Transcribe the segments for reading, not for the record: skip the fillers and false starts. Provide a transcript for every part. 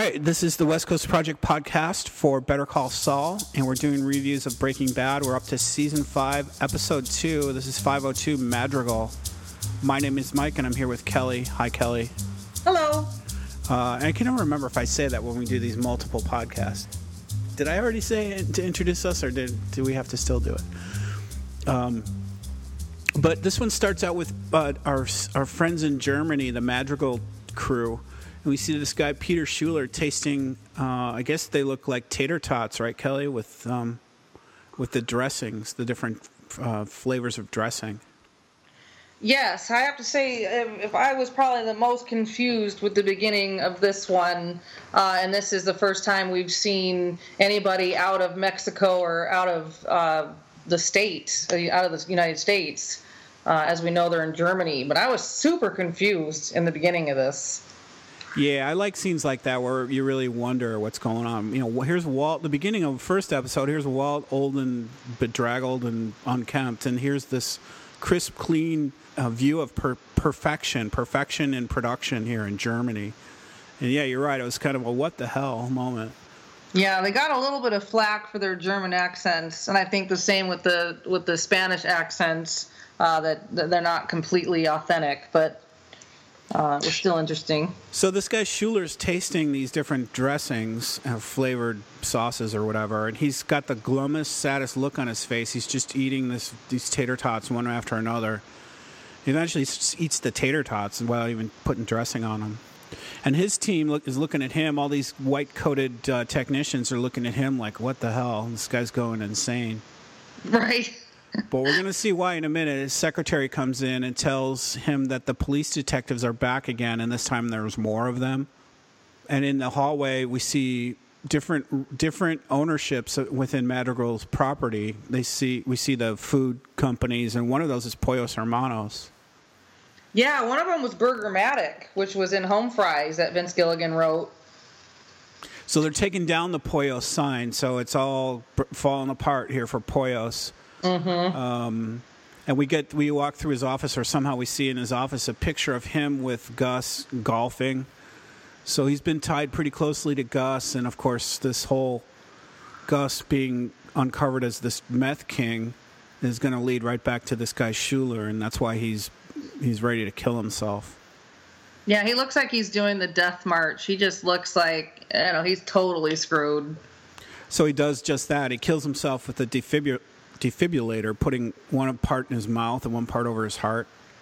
right, this is the West Coast Project podcast for Better Call Saul, and we're doing reviews of Breaking Bad. We're up to Season 5, Episode 2. This is 502 Madrigal. My name is Mike, and I'm here with Kelly. Hi, Kelly. Hello. And I can't remember if I say that when we do these multiple podcasts. Did I already say it to introduce us, or do we have to still do it? But this one starts out with our friends in Germany, the Madrigal crew. And we see this guy, Peter Schuler, tasting, I guess they look like tater tots, right, Kelly, with the dressings, the different flavors of dressing. Yes, I have to say, if I was probably the most confused with the beginning of this one, and this is the first time we've seen anybody out of Mexico or out of the States, out of the United States, as we know they're in Germany. But I was super confused in the beginning of this. Yeah, I like scenes like that where you really wonder what's going on. You know, here's Walt, the beginning of the first episode, here's Walt, old and bedraggled and unkempt, and here's this crisp, clean view of perfection in production here in Germany. And yeah, you're right, it was kind of a what the hell moment. Yeah, they got a little bit of flack for their German accents, and I think the same with the Spanish accents, that they're not completely authentic, but it was still interesting. So this guy Schuler's tasting these different dressings, flavored sauces or whatever, and he's got the glummest, saddest look on his face. He's just eating these tater tots one after another. He eventually eats the tater tots without even putting dressing on them. And his team is looking at him. All these white-coated technicians are looking at him like, what the hell? This guy's going insane. Right. But we're going to see why in a minute. His secretary comes in and tells him that the police detectives are back again, and this time there's more of them. And in the hallway, we see different ownerships within Madrigal's property. We see the food companies, and one of those is Pollos Hermanos. Yeah, one of them was Burgermatic, which was in Home Fries that Vince Gilligan wrote. So they're taking down the Pollos sign, so it's all falling apart here for Pollos. Mm-hmm. And we walk through his office, or somehow we see in his office a picture of him with Gus golfing. So he's been tied pretty closely to Gus, and of course this whole Gus being uncovered as this meth king is going to lead right back to this guy Schuler, and that's why he's ready to kill himself. Yeah, he looks like he's doing the death march. He just looks like, he's totally screwed. So he does just that. He kills himself with a defibrillator, putting one part in his mouth and one part over his heart.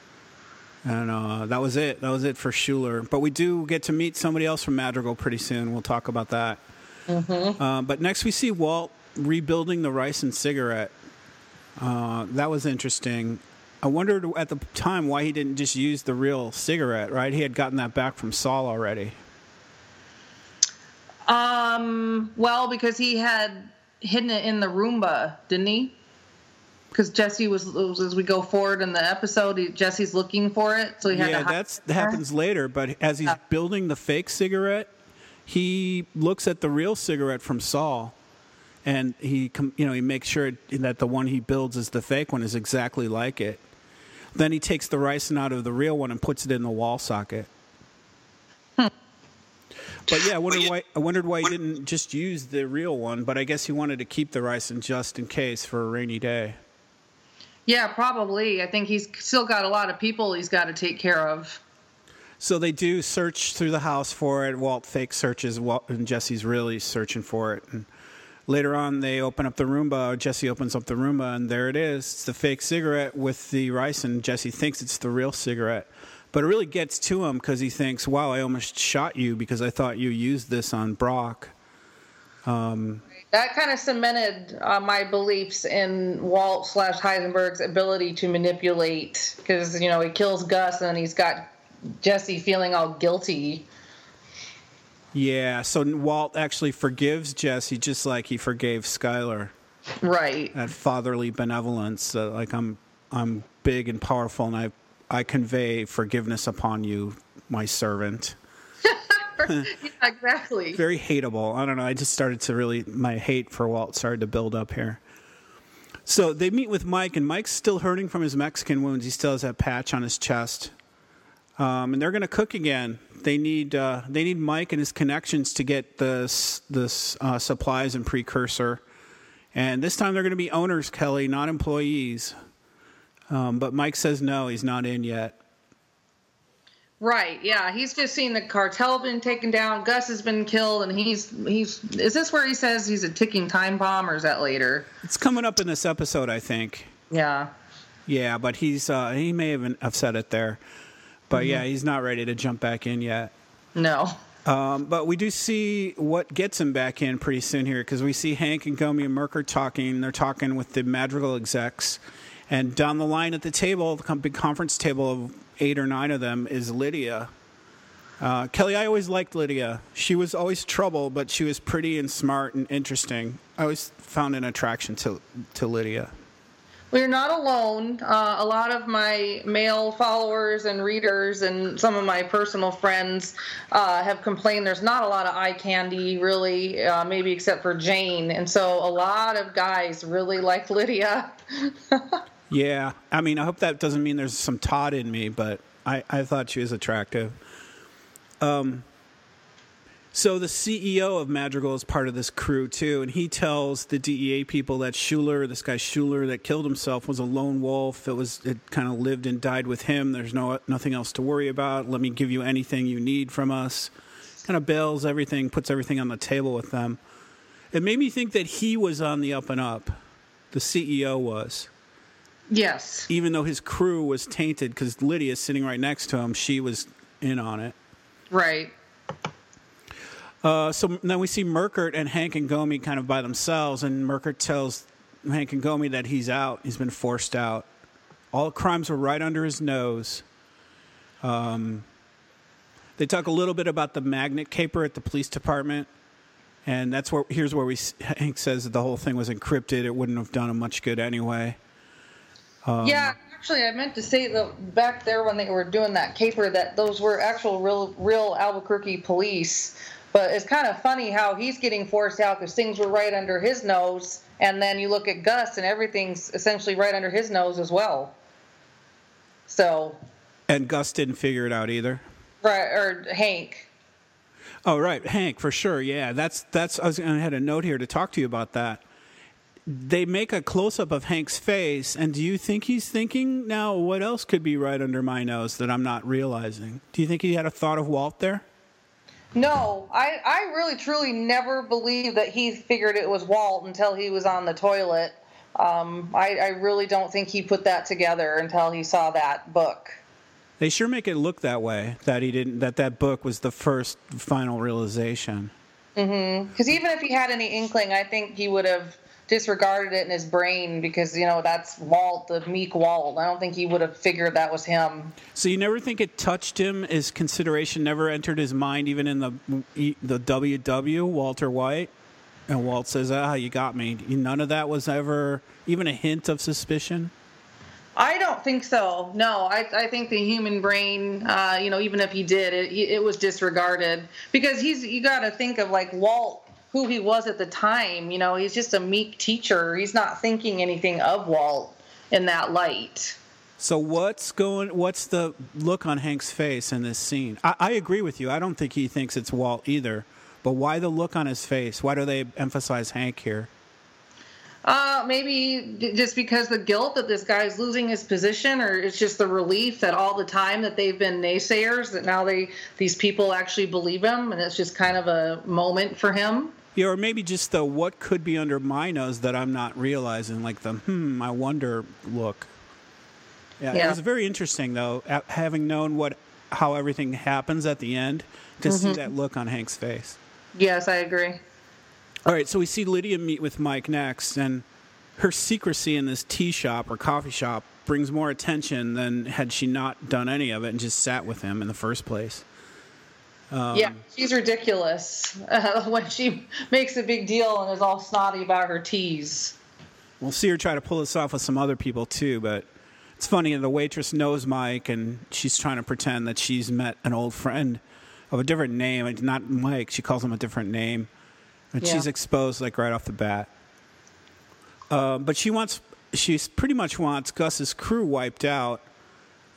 And that was it. That was it for Schuler. But we do get to meet somebody else from Madrigal pretty soon. We'll talk about that. Mm-hmm. But next we see Walt rebuilding the rice and cigarette. That was interesting. I wondered at the time why he didn't just use the real cigarette, right? He had gotten that back from Saul already. Well, because he had hidden it in the Roomba, didn't he? Because Jesse was as we go forward in the episode, Jesse's looking for it, so he had to hide. That happens later, but as he's building the fake cigarette, he looks at the real cigarette from Saul, and he makes sure that the one he builds is the fake one, is exactly like it. Then he takes the ricin out of the real one and puts it in the wall socket. But yeah, I wondered why he didn't just use the real one, but I guess he wanted to keep the ricin just in case for a rainy day. Yeah, probably. I think he's still got a lot of people he's got to take care of. So they do search through the house for it. Walt fake searches, and Jesse's really searching for it. And later on, they open up the Roomba. Jesse opens up the Roomba, and there it is. It's the fake cigarette with the ricin. Jesse thinks it's the real cigarette. But it really gets to him because he thinks, wow, I almost shot you because I thought you used this on Brock. That kind of cemented my beliefs in Walt / Heisenberg's ability to manipulate, because, he kills Gus and he's got Jesse feeling all guilty. Yeah, so Walt actually forgives Jesse just like he forgave Skyler. Right. That fatherly benevolence, like I'm big and powerful, and I convey forgiveness upon you, my servant. Yeah, exactly. Very hateable. I don't know. I just started to my hate for Walt started to build up here. So they meet with Mike, and Mike's still hurting from his Mexican wounds. He still has that patch on his chest. and they're going to cook again. They need Mike and his connections to get the supplies and precursor. And this time they're going to be owners, Kelly, not employees. But Mike says no, he's not in yet. Right, yeah. He's just seen the cartel been taken down, Gus has been killed, and he's is this where he says he's a ticking time bomb, or is that later? It's coming up in this episode, I think. Yeah. Yeah, but he may have said it there. But yeah, he's not ready to jump back in yet. No. But we do see what gets him back in pretty soon here, because we see Hank and Gomi and Merker talking. They're talking with the Madrigal execs. And down the line at the table, the big conference table of 8 or 9 of them, is Lydia. Kelly, I always liked Lydia. She was always trouble, but she was pretty and smart and interesting. I always found an attraction to Lydia. We're not alone. A lot of my male followers and readers and some of my personal friends have complained there's not a lot of eye candy, really, maybe except for Jane. And so a lot of guys really like Lydia. Yeah. I mean, I hope that doesn't mean there's some Todd in me, but I thought she was attractive. So the CEO of Madrigal is part of this crew, too, and he tells the DEA people that this guy Schuler that killed himself, was a lone wolf. It kind of lived and died with him. There's nothing else to worry about. Let me give you anything you need from us. Kind of bails everything, puts everything on the table with them. It made me think that he was on the up and up. The CEO was. Yes. Even though his crew was tainted, because Lydia's sitting right next to him, she was in on it. Right. So then we see Merkert and Hank and Gomi kind of by themselves, and Merkert tells Hank and Gomi that he's out. He's been forced out. All crimes were right under his nose. They talk a little bit about the magnet caper at the police department, and here's where Hank says that the whole thing was encrypted. It wouldn't have done him much good anyway. Yeah, actually, I meant to say that back there when they were doing that caper, that those were actual real Albuquerque police. But it's kind of funny how he's getting forced out because things were right under his nose, and then you look at Gus and everything's essentially right under his nose as well. So. And Gus didn't figure it out either. Right, or Hank. Oh, right, Hank for sure. Yeah, that's. I had a note here to talk to you about that. They make a close-up of Hank's face, and do you think he's thinking, now, what else could be right under my nose that I'm not realizing? Do you think he had a thought of Walt there? No, I really, truly never believed that he figured it was Walt until he was on the toilet. I really don't think he put that together until he saw that book. They sure make it look that way, that book was the first final realization. Mm-hmm. Because even if he had any inkling, I think he would have disregarded it in his brain because, that's Walt, the meek Walt. I don't think he would have figured that was him. So you never think it touched him? His consideration never entered his mind, even in the WW, Walter White? And Walt says, you got me. None of that was ever even a hint of suspicion? I don't think so. No, I think the human brain, even if he did, it was disregarded. Because you got to think of, like, Walt, who he was at the time. He's just a meek teacher. He's not thinking anything of Walt in that light. So what's the look on Hank's face in this scene? I agree with you. I don't think he thinks it's Walt either. But why the look on his face? Why do they emphasize Hank here? Maybe just because the guilt that this guy's losing his position, or it's just the relief that all the time that they've been naysayers, that now these people actually believe him, and it's just kind of a moment for him. Yeah, or maybe just the what could be under my nose that I'm not realizing, like the I wonder look. Yeah, it was very interesting, though, having known how everything happens at the end, to see that look on Hank's face. Yes, I agree. All right, so we see Lydia meet with Mike next, and her secrecy in this tea shop or coffee shop brings more attention than had she not done any of it and just sat with him in the first place. Yeah, she's ridiculous when she makes a big deal and is all snotty about her teas. We'll see her try to pull this off with some other people, too, but it's funny. The waitress knows Mike, and she's trying to pretend that she's met an old friend of a different name. Not Mike. She calls him a different name. And she's exposed, like, right off the bat. But she pretty much wants Gus's crew wiped out.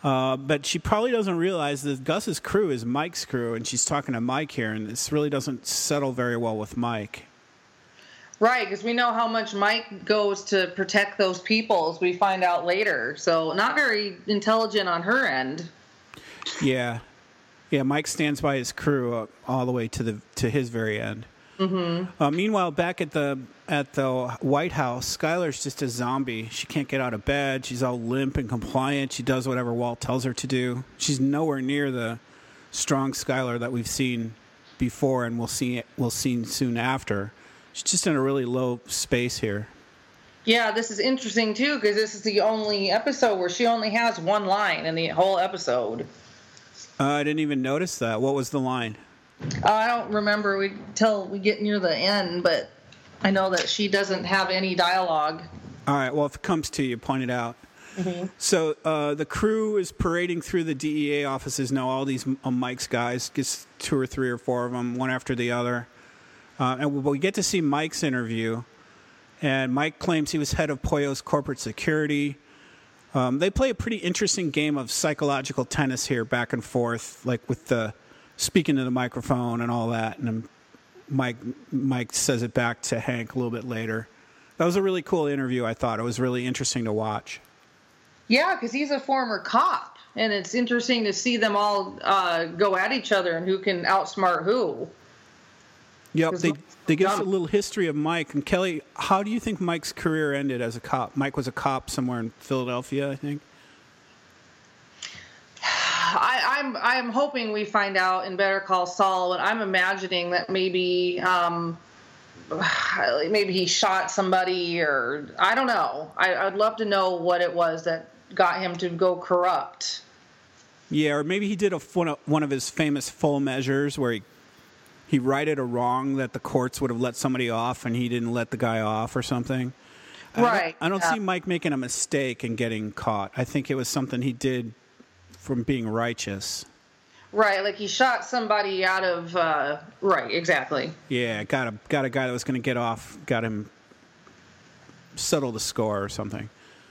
But she probably doesn't realize that Gus's crew is Mike's crew, and she's talking to Mike here, and this really doesn't settle very well with Mike. Right, because we know how much Mike goes to protect those people, as we find out later. So not very intelligent on her end. Yeah. Yeah, Mike stands by his crew all the way to his very end. Mm-hmm. Meanwhile, back at the White House, Skylar's just a zombie. She can't get out of bed. She's all limp and compliant. She does whatever Walt tells her to do. She's nowhere near the strong Skylar that we've seen before, and we'll see soon after. She's just in a really low space here. Yeah, this is interesting, too, because this is the only episode where she only has one line in the whole episode. I didn't even notice that. What was the line? I don't remember until we get near the end, but I know that she doesn't have any dialogue. All right, well, if it comes to you, point it out. Mm-hmm. So the crew is parading through the DEA offices now, all these Mike's guys, just 2 or 3 or 4 of them, one after the other. And we get to see Mike's interview, and Mike claims he was head of Pollo's corporate security. They play a pretty interesting game of psychological tennis here, back and forth, like with the speaking to the microphone and all that. And Mike says it back to Hank a little bit later. That was a really cool interview, I thought. It was really interesting to watch. Yeah, because he's a former cop, and it's interesting to see them all go at each other and who can outsmart who. Yep, they give us a little history of Mike. And Kelly, how do you think Mike's career ended as a cop? Mike was a cop somewhere in Philadelphia, I think. I'm hoping we find out in Better Call Saul, and I'm imagining that maybe he shot somebody, or I don't know. I'd love to know what it was that got him to go corrupt. Yeah, or maybe he did one of his famous full measures where he righted a wrong that the courts would have let somebody off, and he didn't let the guy off or something. Right. I don't see Mike making a mistake and getting caught. I think it was something he did from being righteous. Right, like he shot somebody out of... right, exactly. Yeah, got a guy that was going to get off, got him settle the score or something.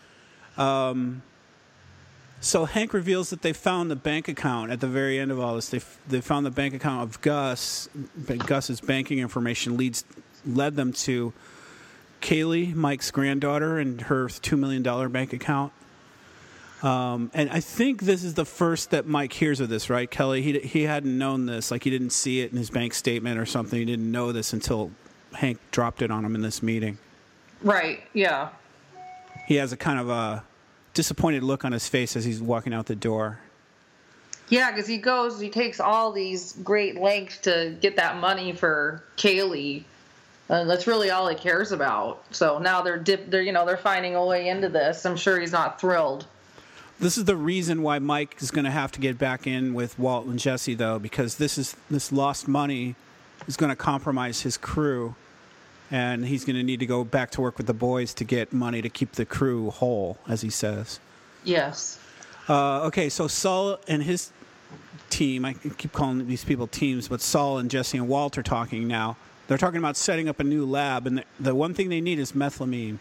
So Hank reveals that they found the bank account at the very end of all this. They found the bank account of Gus. Gus's banking information led them to Kaylee, Mike's granddaughter, and her $2 million bank account. And I think this is the first that Mike hears of this, right, Kelly? He hadn't known this. Like, he didn't see it in his bank statement or something. He didn't know this until Hank dropped it on him in this meeting. Right, yeah. He has a kind of a disappointed look on his face as he's walking out the door. Yeah, because he takes all these great lengths to get that money for Kaylee. That's really all he cares about. So now they're finding a way into this. I'm sure he's not thrilled. This is the reason why Mike is going to have to get back in with Walt and Jesse, though, because this lost money is going to compromise his crew, and he's going to need to go back to work with the boys to get money to keep the crew whole, as he says. Yes. Okay, so Saul and his team, I keep calling these people teams, but Saul and Jesse and Walt are talking now. They're talking about setting up a new lab, and the one thing they need is methylamine.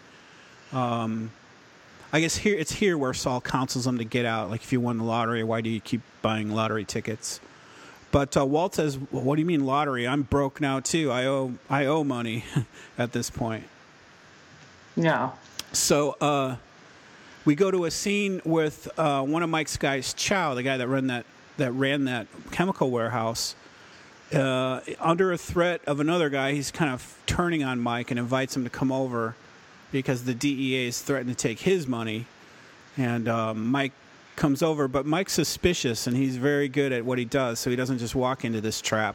I guess it's here where Saul counsels them to get out. Like, if you won the lottery, why do you keep buying lottery tickets? But Walt says, well, what do you mean lottery? I'm broke now, too. I owe money at this point. Yeah. So we go to a scene with one of Mike's guys, Chow, the guy that ran that chemical warehouse. Under a threat of another guy, he's kind of turning on Mike and invites him to come over because the DEA is threatening to take his money. And Mike comes over, but Mike's suspicious, and he's very good at what he does, so he doesn't just walk into this trap.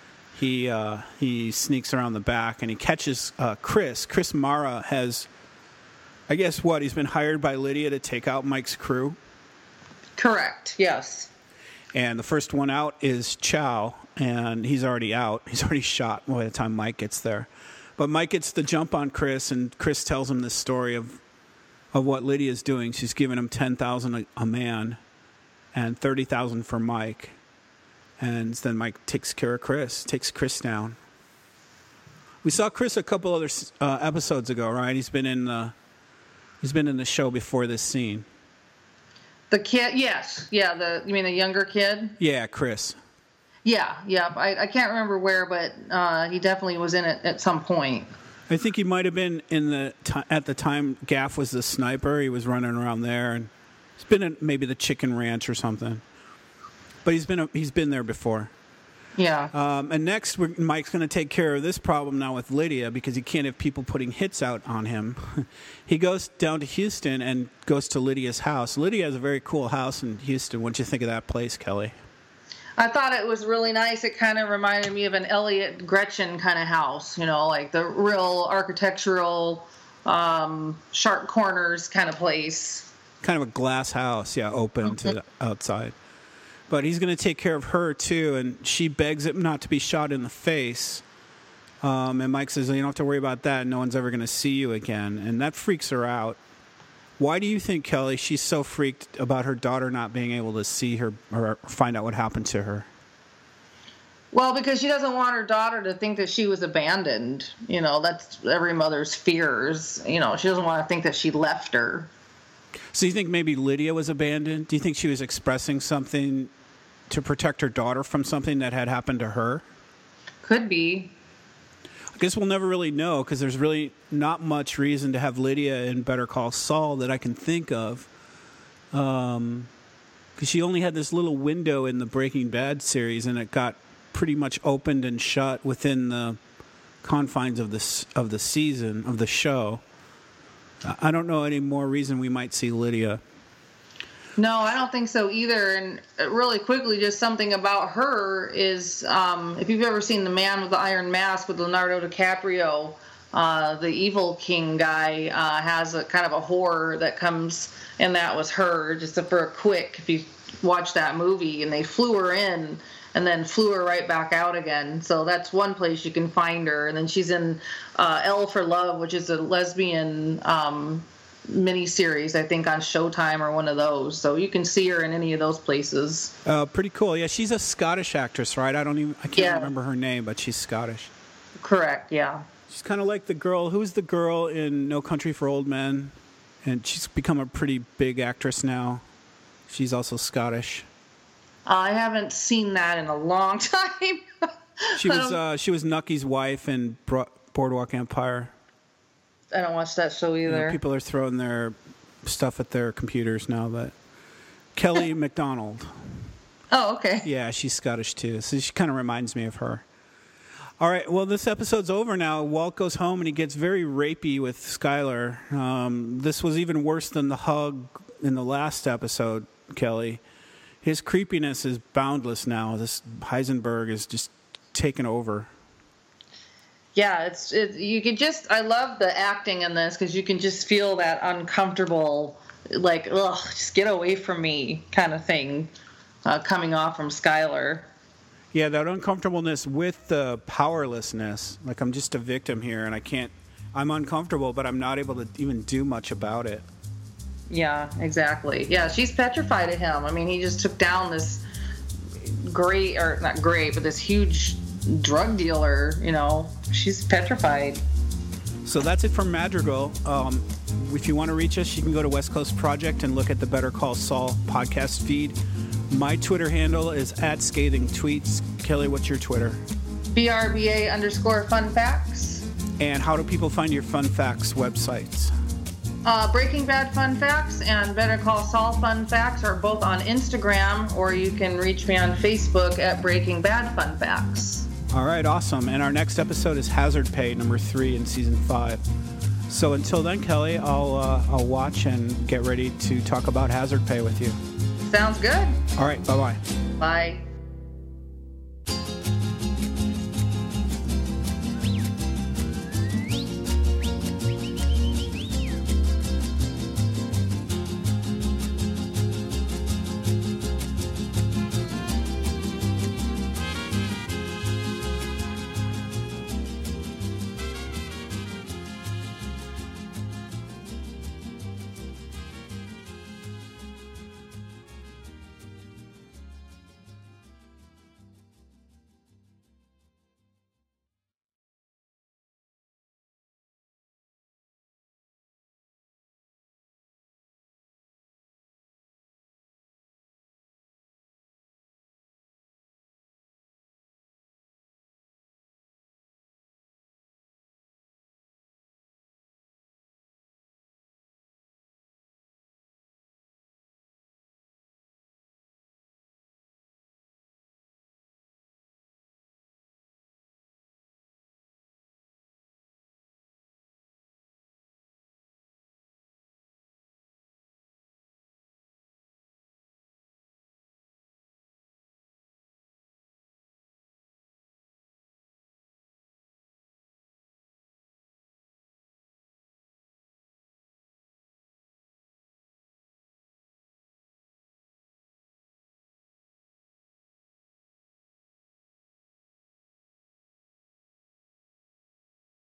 He sneaks around the back, and he catches Chris. Chris Mara has, I guess, he's been hired by Lydia to take out Mike's crew? Correct, yes. And the first one out is Chow, and he's already out. He's already shot by the time Mike gets there. But Mike gets the jump on Chris, and Chris tells him this story of what Lydia's doing. She's giving him $10,000 a man and $30,000 for Mike. And then Mike takes care of Chris, takes Chris down. We saw Chris a couple other episodes ago, right? He's been in the show before this scene. The kid, yes. Yeah, you mean the younger kid? Yeah, Chris. Yeah. I can't remember where, but he definitely was in it at some point. I think he might have been at the time Gaff was the sniper. He was running around there, and he's been in maybe the Chicken Ranch or something. But he's been there before. Yeah. And next, Mike's going to take care of this problem now with Lydia because he can't have people putting hits out on him. He goes down to Houston and goes to Lydia's house. Lydia has a very cool house in Houston. What did you think of that place, Kelly? I thought it was really nice. It kind of reminded me of an Elliot Gretchen kind of house, like the real architectural, sharp corners kind of place. Kind of a glass house, open to the outside. But he's going to take care of her, too, and she begs him not to be shot in the face. And Mike says, you don't have to worry about that. No one's ever going to see you again. And that freaks her out. Why do you think, Kelly, she's so freaked about her daughter not being able to see her or find out what happened to her? Well, because she doesn't want her daughter to think that she was abandoned. That's every mother's fears. She doesn't want to think that she left her. So you think maybe Lydia was abandoned? Do you think she was expressing something to protect her daughter from something that had happened to her? Could be. I guess we'll never really know because there's really not much reason to have Lydia in Better Call Saul that I can think of. Because she only had this little window in the Breaking Bad series, and it got pretty much opened and shut within the confines of the season, of the show. I don't know any more reason we might see Lydia. No, I don't think so either. And really quickly, just something about her is, if you've ever seen The Man with the Iron Mask with Leonardo DiCaprio, the evil king guy has a kind of a horror that comes, and that was her, just for a quick, if you watch that movie, and they flew her in and then flew her right back out again. So that's one place you can find her. And then she's in L for Love, which is a lesbian miniseries, I think, on Showtime or one of those. So you can see her in any of those places. Pretty cool. Yeah, she's a Scottish actress, right? I can't remember her name, but she's Scottish. Correct, yeah. She's kind of like the girl. Who's the girl in No Country for Old Men? And she's become a pretty big actress now. She's also Scottish. I haven't seen that in a long time. She was Nucky's wife in Boardwalk Empire. I don't watch that show either. People are throwing their stuff at their computers now, but Kelly MacDonald. Oh, okay. Yeah, she's Scottish too, so she kind of reminds me of her. All right, well, this episode's over now. Walt goes home and he gets very rapey with Skyler. This was even worse than the hug in the last episode, Kelly. His creepiness is boundless now. This Heisenberg is just taken over. Yeah, you can just, I love the acting in this because you can just feel that uncomfortable, like, ugh, just get away from me kind of thing coming off from Skyler. Yeah, that uncomfortableness with the powerlessness. Like, I'm just a victim here and I'm uncomfortable, but I'm not able to even do much about it. Yeah, exactly. Yeah, she's petrified of him. I mean, he just took down this this huge drug dealer, She's petrified. So that's it from Madrigal. If you want to reach us, you can go to West Coast Project and look at the Better Call Saul podcast feed. My Twitter handle is @scathingtweets. Kelly, what's your Twitter? BRBA_fun facts. And how do people find your fun facts websites? Breaking Bad Fun Facts and Better Call Saul Fun Facts are both on Instagram, or you can reach me on Facebook at Breaking Bad Fun Facts. All right, awesome. And our next episode is Hazard Pay, number 3 in season 5. So until then, Kelly, I'll watch and get ready to talk about Hazard Pay with you. Sounds good. All right, bye-bye. Bye.